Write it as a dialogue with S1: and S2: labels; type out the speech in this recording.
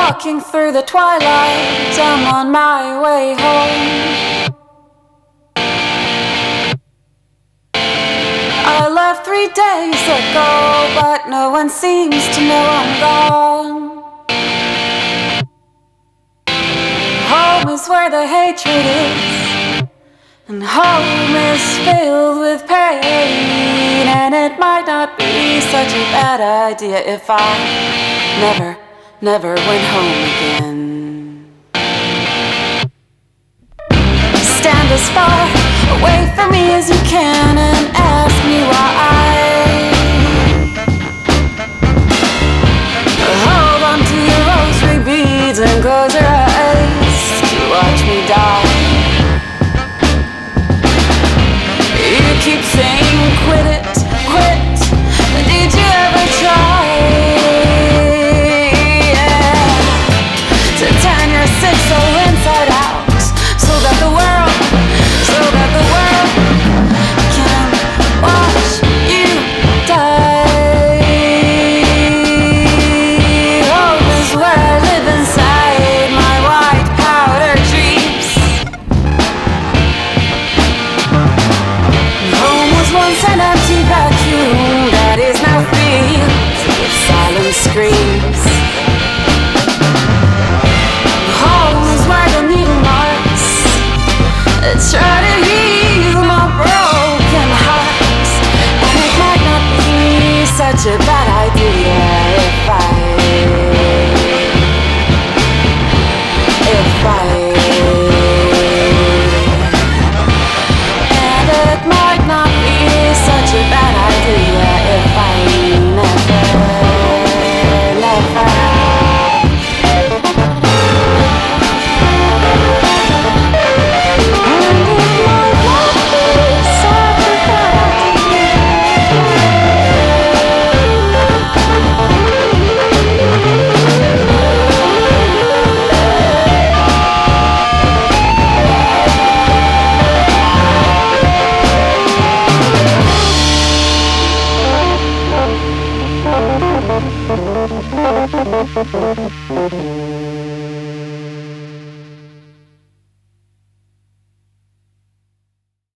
S1: Walking through the twilight, I'm on my way home. I left 3 days ago, but no one seems to know I'm gone. Home is where the hatred is, and home is filled with pain. And it might not be such a bad idea if I never went home again. Stand as far away from me as you can and ask me why. Hold on to your rosary beads and close your eyes to watch me die. You keep saying quit it, quit. Did you ever try? To turn your sick soul inside out, so that the world can watch you die. Home is where I live inside my white powder dreams. Home was once an empty vacuum that is now filled with silent screams. Try to heal my broken heart, and it might not be such a bad idea if I